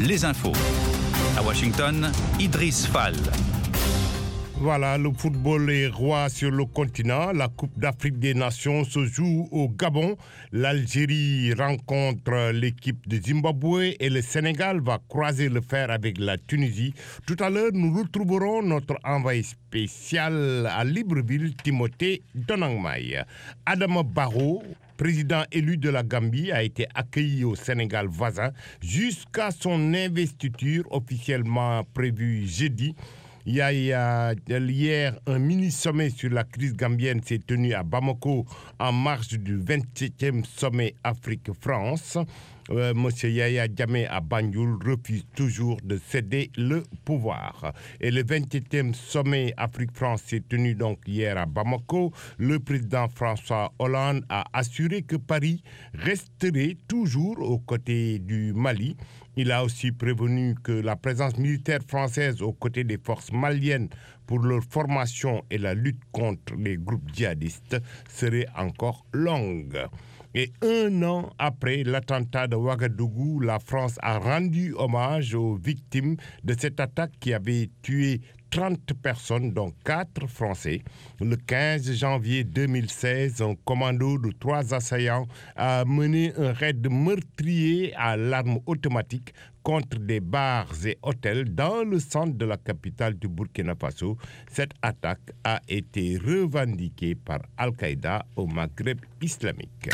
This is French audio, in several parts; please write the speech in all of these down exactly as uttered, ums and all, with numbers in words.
les infos. À Washington, Idriss Fall. Voilà, le football est roi sur le continent. La Coupe d'Afrique des Nations se joue au Gabon. L'Algérie rencontre l'équipe de Zimbabwe et le Sénégal va croiser le fer avec la Tunisie. Tout à l'heure, nous retrouverons notre envoyé spécial à Libreville, Timothée Donangmaï. Adama Barrow, président élu de la Gambie, a été accueilli au Sénégal voisin jusqu'à son investiture officiellement prévue jeudi. Il y a, il y a hier un mini-sommet sur la crise gambienne s'est tenu à Bamako en marge du vingt-septième sommet Afrique-France. Euh, Monsieur Yaya Jammeh à Banjul refuse toujours de céder le pouvoir. Et le vingt-septième sommet Afrique-France s'est tenu donc hier à Bamako. Le président François Hollande a assuré que Paris resterait toujours aux côtés du Mali. Il a aussi prévenu que la présence militaire française aux côtés des forces maliennes pour leur formation et la lutte contre les groupes djihadistes serait encore longue. Et un an après l'attentat de Ouagadougou, la France a rendu hommage aux victimes de cette attaque qui avait tué trente personnes, dont quatre Français. Le quinze janvier deux mille seize, un commando de trois assaillants a mené un raid meurtrier à l'arme automatique contre des bars et hôtels dans le centre de la capitale du Burkina Faso. Cette attaque a été revendiquée par Al-Qaïda au Maghreb islamique.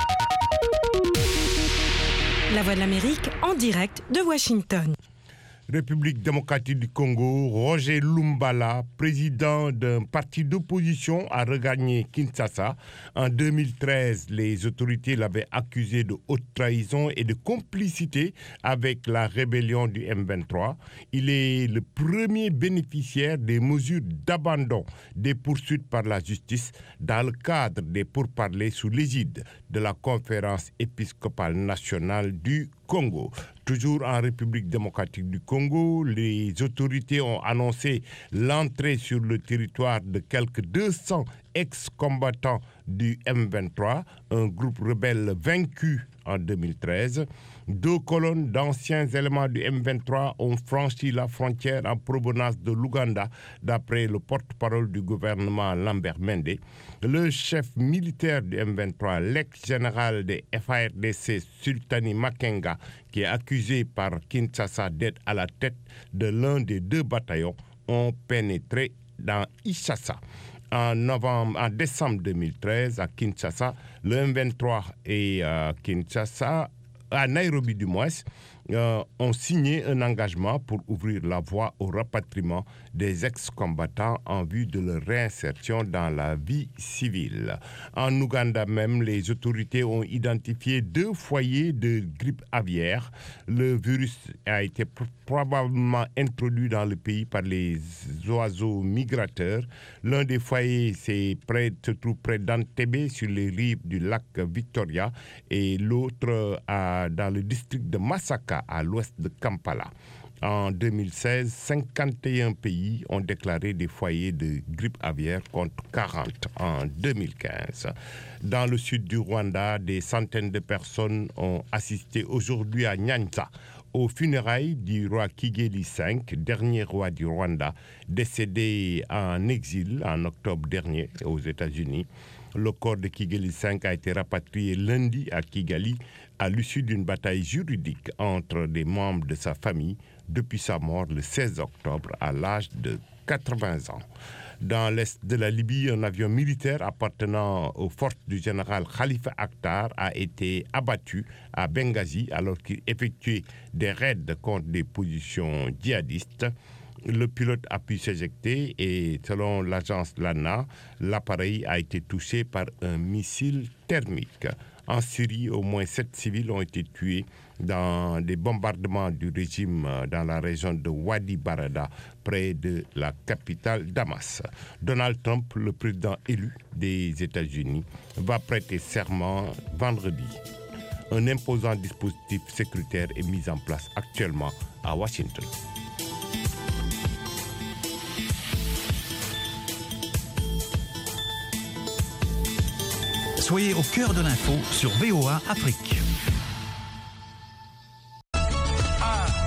La Voix de l'Amérique en direct de Washington. République démocratique du Congo, Roger Lumbala, président d'un parti d'opposition, a regagné Kinshasa. En deux mille treize, les autorités l'avaient accusé de haute trahison et de complicité avec la rébellion du M vingt-trois. Il est le premier bénéficiaire des mesures d'abandon des poursuites par la justice dans le cadre des pourparlers sous l'égide de la Conférence épiscopale nationale du Congo. Toujours en République démocratique du Congo, les autorités ont annoncé l'entrée sur le territoire de quelques deux cents ex-combattants du M vingt-trois, un groupe rebelle vaincu en deux mille treize. Deux colonnes d'anciens éléments du M vingt-trois ont franchi la frontière en provenance de l'Ouganda, d'après le porte-parole du gouvernement Lambert Mende. Le chef militaire du M vingt-trois, l'ex-général des F A R D C, Sultani Makenga, qui est accusé par Kinshasa d'être à la tête de l'un des deux bataillons, ont pénétré dans Ishasa. En, novembre, en décembre deux mille treize, à Kinshasa, le M vingt-trois et euh, Kinshasa, à Nairobi du moins, euh, ont signé un engagement pour ouvrir la voie au rapatriement des ex-combattants en vue de leur réinsertion dans la vie civile. En Ouganda même, les autorités ont identifié deux foyers de grippe aviaire. Le virus a été pr- probablement introduit dans le pays par les oiseaux migrateurs. L'un des foyers c'est près, se trouve près d'Entebbe, sur les rives du lac Victoria, et l'autre à, dans le district de Masaka, à l'ouest de Kampala. En deux mille seize, cinquante et un pays ont déclaré des foyers de grippe aviaire contre quarante en deux mille quinze. Dans le sud du Rwanda, des centaines de personnes ont assisté aujourd'hui à Nyanza aux funérailles du roi Kigeli cinq, dernier roi du Rwanda, décédé en exil en octobre dernier aux États-Unis. Le corps de Kigeli cinq a été rapatrié lundi à Kigali à l'issue d'une bataille juridique entre des membres de sa famille depuis sa mort le seize octobre à l'âge de quatre-vingts ans. Dans l'est de la Libye, un avion militaire appartenant aux forces du général Khalifa Haftar a été abattu à Benghazi alors qu'il effectuait des raids contre des positions djihadistes. Le pilote a pu s'éjecter et selon l'agence Lana, l'appareil a été touché par un missile thermique. En Syrie, au moins sept civils ont été tués dans des bombardements du régime dans la région de Wadi Barada, près de la capitale Damas. Donald Trump, le président élu des États-Unis, va prêter serment vendredi. Un imposant dispositif sécuritaire est mis en place actuellement à Washington. Soyez au cœur de l'info sur V O A Afrique.